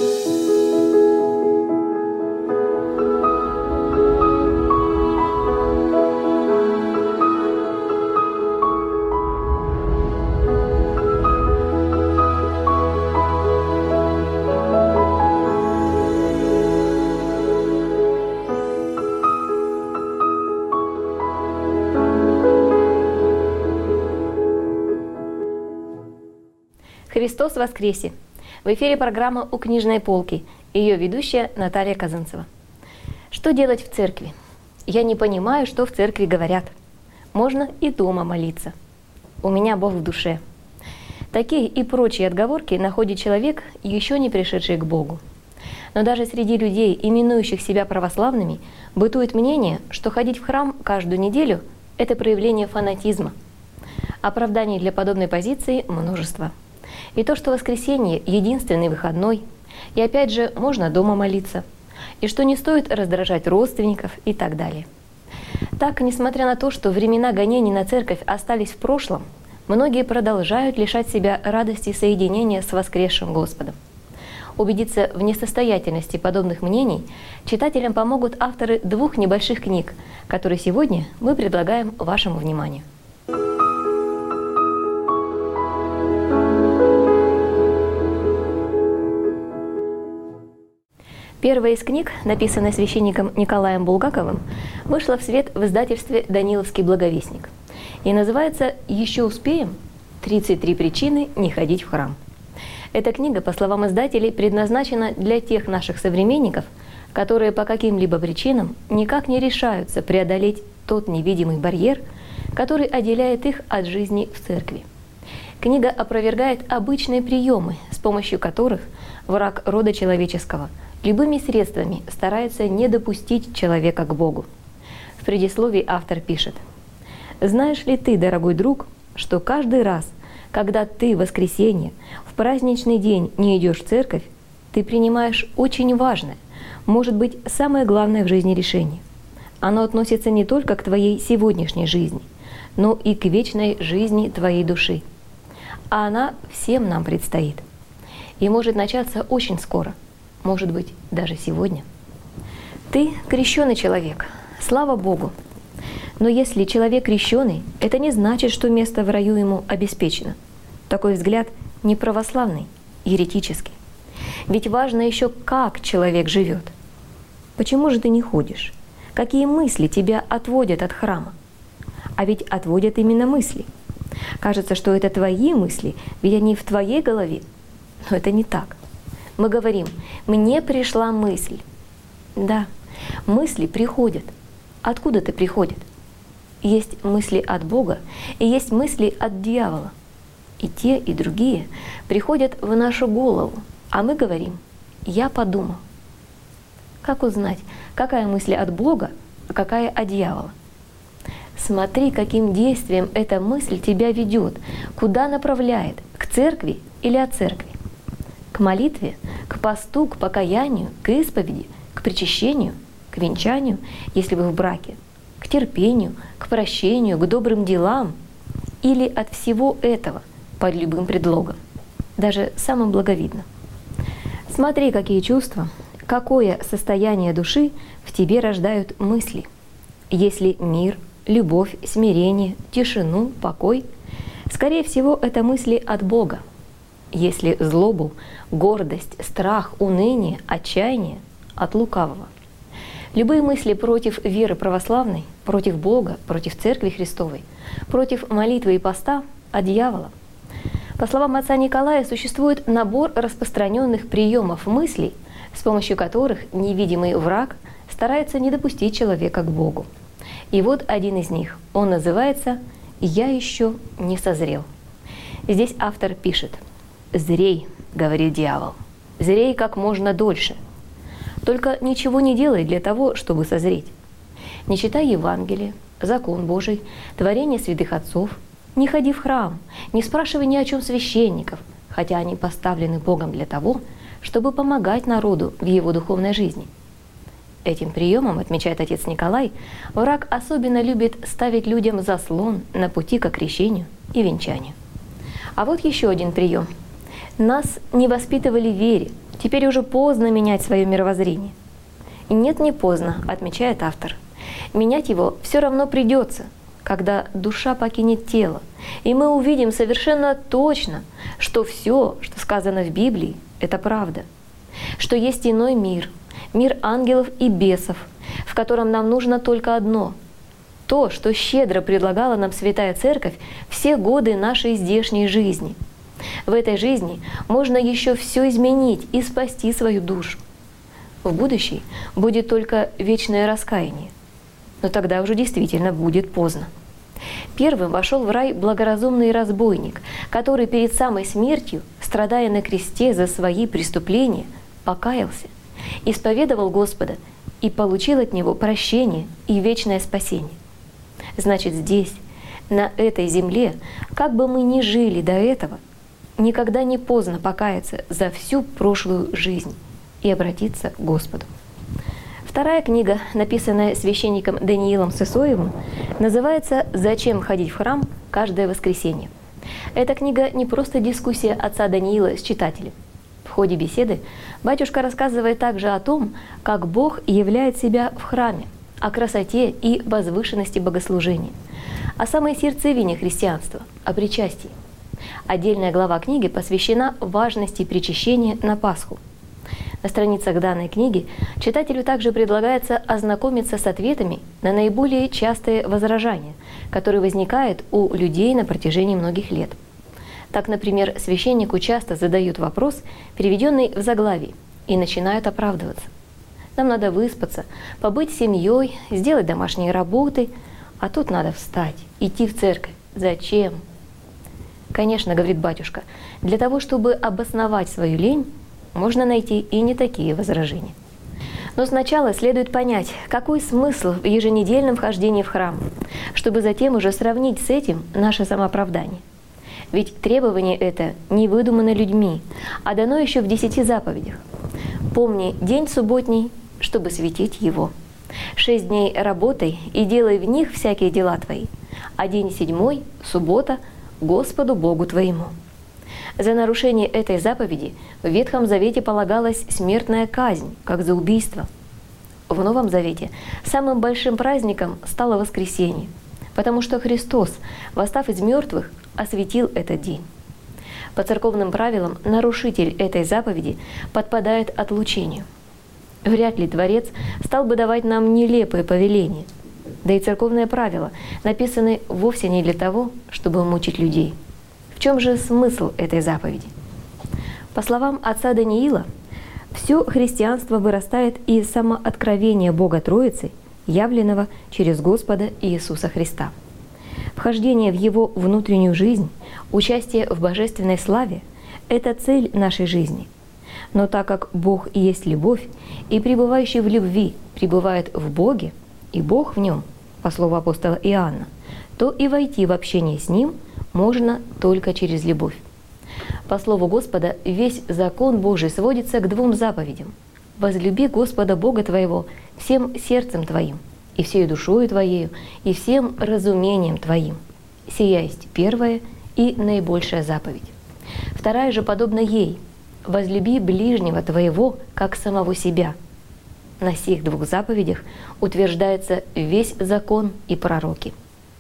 Христос воскресе! В эфире программа «У книжной полки» и ее ведущая Наталья Казанцева. Что делать в церкви? Я не понимаю, что в церкви говорят. Можно и дома молиться. У меня Бог в душе. Такие и прочие отговорки находит человек, еще не пришедший к Богу. Но даже среди людей, именующих себя православными, бытует мнение, что ходить в храм каждую неделю – это проявление фанатизма. Оправданий для подобной позиции множество. И то, что воскресенье – единственный выходной, и опять же можно дома молиться, и что не стоит раздражать родственников и так далее. Так, несмотря на то, что времена гонений на церковь остались в прошлом, многие продолжают лишать себя радости соединения с воскресшим Господом. Убедиться в несостоятельности подобных мнений читателям помогут авторы двух небольших книг, которые сегодня мы предлагаем вашему вниманию. Первая из книг, написанная священником Николаем Булгаковым, вышла в свет в издательстве «Даниловский благовестник» и называется «Еще успеем? 33 причины не ходить в храм». Эта книга, по словам издателей, предназначена для тех наших современников, которые по каким-либо причинам никак не решаются преодолеть тот невидимый барьер, который отделяет их от жизни в церкви. Книга опровергает обычные приемы, с помощью которых враг рода человеческого любыми средствами старается не допустить человека к Богу. В предисловии автор пишет: «Знаешь ли ты, дорогой друг, что каждый раз, когда ты в воскресенье, в праздничный день не идешь в церковь, ты принимаешь очень важное, может быть, самое главное в жизни решение. Оно относится не только к твоей сегодняшней жизни, но и к вечной жизни твоей души. А она всем нам предстоит. И может начаться очень скоро, может быть, даже сегодня. Ты крещеный человек, слава Богу. Но если человек крещеный, это не значит, что место в раю ему обеспечено. Такой взгляд не православный, еретический. Ведь важно еще, как человек живет. Почему же ты не ходишь? Какие мысли тебя отводят от храма? А ведь отводят именно мысли. Кажется, что это твои мысли, ведь они в твоей голове. Но это не так. Мы говорим: «Мне пришла мысль». Да, мысли приходят. Откуда-то приходят. Есть мысли от Бога и есть мысли от дьявола. И те, и другие приходят в нашу голову, а мы говорим: «Я подумал». Как узнать, какая мысль от Бога, а какая от дьявола? Смотри, каким действием эта мысль тебя ведет, куда направляет, к церкви или от церкви. К молитве, к посту, к покаянию, к исповеди, к причащению, к венчанию, если вы в браке, к терпению, к прощению, к добрым делам, или от всего этого под любым предлогом, даже самым благовидным. Смотри, какие чувства, какое состояние души в тебе рождают мысли. Если мир, любовь, смирение, тишину, покой, скорее всего, это мысли от Бога. Если злобу, гордость, страх, уныние, отчаяние – от лукавого. Любые мысли против веры православной, против Бога, против Церкви Христовой, против молитвы и поста – от дьявола. По словам отца Николая, существует набор распространенных приемов мыслей, с помощью которых невидимый враг старается не допустить человека к Богу. И вот один из них, он называется «Я еще не созрел». Здесь автор пишет: «Зрей, — говорит дьявол, — зрей как можно дольше. Только ничего не делай для того, чтобы созреть. Не читай Евангелие, закон Божий, творение святых отцов, не ходи в храм, не спрашивай ни о чем священников, хотя они поставлены Богом для того, чтобы помогать народу в его духовной жизни». Этим приемом, отмечает отец Николай, враг особенно любит ставить людям заслон на пути к крещению и венчанию. А вот еще один прием. Нас не воспитывали в вере, теперь уже поздно менять свое мировоззрение. Нет, не поздно, отмечает автор. Менять его все равно придется, когда душа покинет тело, и мы увидим совершенно точно, что все, что сказано в Библии, это правда, что есть иной мир, мир ангелов и бесов, в котором нам нужно только одно — то, что щедро предлагала нам Святая Церковь все годы нашей здешней жизни. В этой жизни можно еще все изменить и спасти свою душу. В будущей будет только вечное раскаяние, но тогда уже действительно будет поздно. Первым вошел в рай благоразумный разбойник, который перед самой смертью, страдая на кресте за свои преступления, покаялся, исповедовал Господа и получил от Него прощение и вечное спасение. Значит, здесь, на этой земле, как бы мы ни жили до этого, никогда не поздно покаяться за всю прошлую жизнь и обратиться к Господу. Вторая книга, написанная священником Даниилом Сысоевым, называется «Зачем ходить в храм каждое воскресенье?». Эта книга не просто дискуссия отца Даниила с читателем. В ходе беседы батюшка рассказывает также о том, как Бог являет себя в храме, о красоте и возвышенности богослужения, о самой сердцевине христианства, о причастии. Отдельная глава книги посвящена важности причащения на Пасху. На страницах данной книги читателю также предлагается ознакомиться с ответами на наиболее частые возражения, которые возникают у людей на протяжении многих лет. Так, например, священнику часто задают вопрос, переведенный в заглавии, и начинают оправдываться. Нам надо выспаться, побыть с семьей, сделать домашние работы, а тут надо встать, идти в церковь. Зачем? Конечно, говорит батюшка, для того, чтобы обосновать свою лень, можно найти и не такие возражения. Но сначала следует понять, какой смысл в еженедельном вхождении в храм, чтобы затем уже сравнить с этим наше самооправдание. Ведь требование это не выдумано людьми, а дано еще в 10 заповедях. «Помни день субботний, чтобы светить его. 6 дней работай и делай в них всякие дела твои, а день 7, суббота, Господу Богу твоему». За нарушение этой заповеди в Ветхом Завете полагалась смертная казнь, как за убийство. В Новом Завете самым большим праздником стало воскресенье, потому что Христос, восстав из мертвых, осветил этот день. По церковным правилам нарушитель этой заповеди подпадает отлучению. Вряд ли Творец стал бы давать нам нелепые повеления. Да и церковные правила написаны вовсе не для того, чтобы мучить людей. В чем же смысл этой заповеди? По словам отца Даниила, все христианство вырастает из самооткровения Бога Троицы, явленного через Господа Иисуса Христа. Вхождение в Его внутреннюю жизнь, участие в божественной славе – это цель нашей жизни. Но так как Бог и есть любовь, и пребывающий в любви пребывает в Боге, и Бог в нем, по слову апостола Иоанна, то и войти в общение с Ним можно только через любовь. По слову Господа, весь закон Божий сводится к 2 заповедям. «Возлюби Господа Бога твоего всем сердцем твоим, и всей душою твоею, и всем разумением твоим». Сия есть первая и наибольшая заповедь. Вторая же подобна ей: «Возлюби ближнего твоего, как самого себя». На сих 2 заповедях утверждается весь закон и пророки.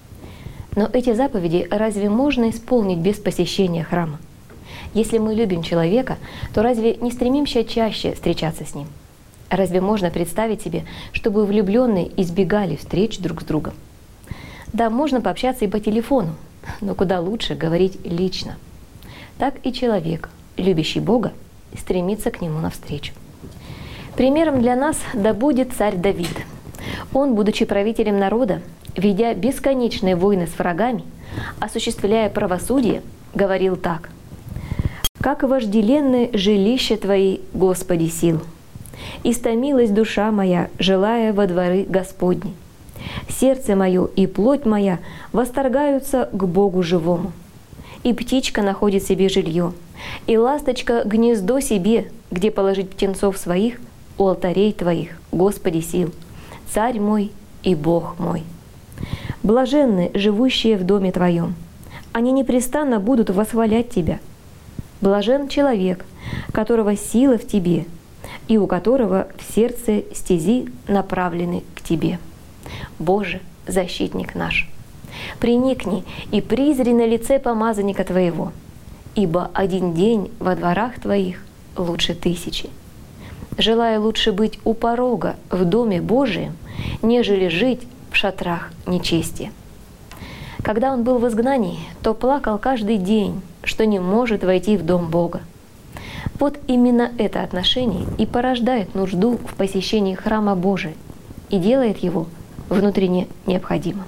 Но эти заповеди разве можно исполнить без посещения храма? Если мы любим человека, то разве не стремимся чаще встречаться с ним? Разве можно представить себе, чтобы влюбленные избегали встреч друг с другом? Да, можно пообщаться и по телефону, но куда лучше говорить лично. Так и человек, любящий Бога, стремится к Нему навстречу. Примером для нас да будет царь Давид. Он, будучи правителем народа, ведя бесконечные войны с врагами, осуществляя правосудие, говорил так: «Как вожделенны жилища Твои, Господи сил! Истомилась душа моя, желая во дворы Господни. Сердце мое и плоть моя восторгаются к Богу живому. И птичка находит себе жилье, и ласточка гнездо себе, где положить птенцов своих у алтарей Твоих, Господи сил, Царь мой и Бог мой. Блаженны, живущие в доме Твоем, они непрестанно будут восхвалять Тебя. Блажен человек, которого сила в тебе, и у которого в сердце стези направлены к тебе. Боже, защитник наш, приникни и призри на лице помазанника Твоего, ибо один день во дворах Твоих лучше 1000. Желаю лучше быть у порога в Доме Божием, нежели жить в шатрах нечестия. Когда он был в изгнании, то плакал каждый день, что не может войти в Дом Бога. Вот именно это отношение и порождает нужду в посещении храма Божия и делает его внутренне необходимым.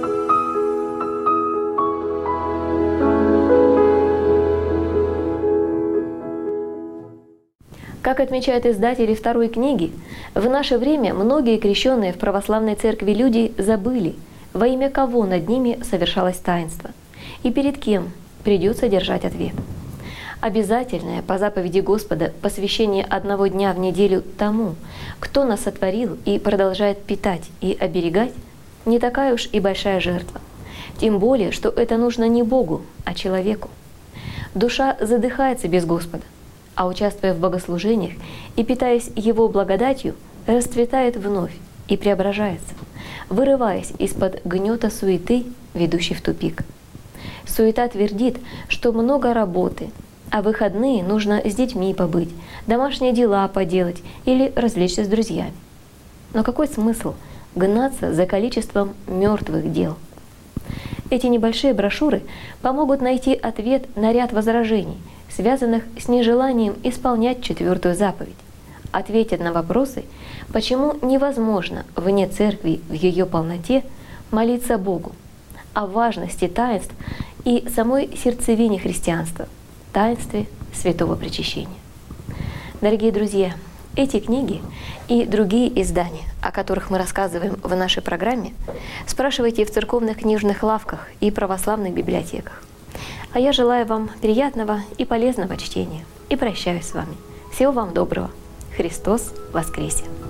Как отмечают издатели второй книги, в наше время многие крещенные в православной церкви люди забыли, во имя кого над ними совершалось таинство, и перед кем придется держать ответ. Обязательное по заповеди Господа посвящение одного дня в неделю тому, кто нас сотворил и продолжает питать и оберегать, не такая уж и большая жертва. Тем более, что это нужно не Богу, а человеку. Душа задыхается без Господа, а участвуя в богослужениях и питаясь Его благодатью, расцветает вновь и преображается, вырываясь из-под гнета суеты, ведущей в тупик. Суета твердит, что много работы, а в выходные нужно с детьми побыть, домашние дела поделать или развлечься с друзьями. Но какой смысл гнаться за количеством мертвых дел? Эти небольшие брошюры помогут найти ответ на ряд возражений, связанных с нежеланием исполнять 4-ю заповедь. Ответят на вопросы, почему невозможно вне церкви в ее полноте молиться Богу, о важности таинств и самой сердцевине христианства, таинстве святого причащения. Дорогие друзья, эти книги и другие издания, о которых мы рассказываем в нашей программе, спрашивайте в церковных книжных лавках и православных библиотеках. А я желаю вам приятного и полезного чтения и прощаюсь с вами. Всего вам доброго. Христос воскресе!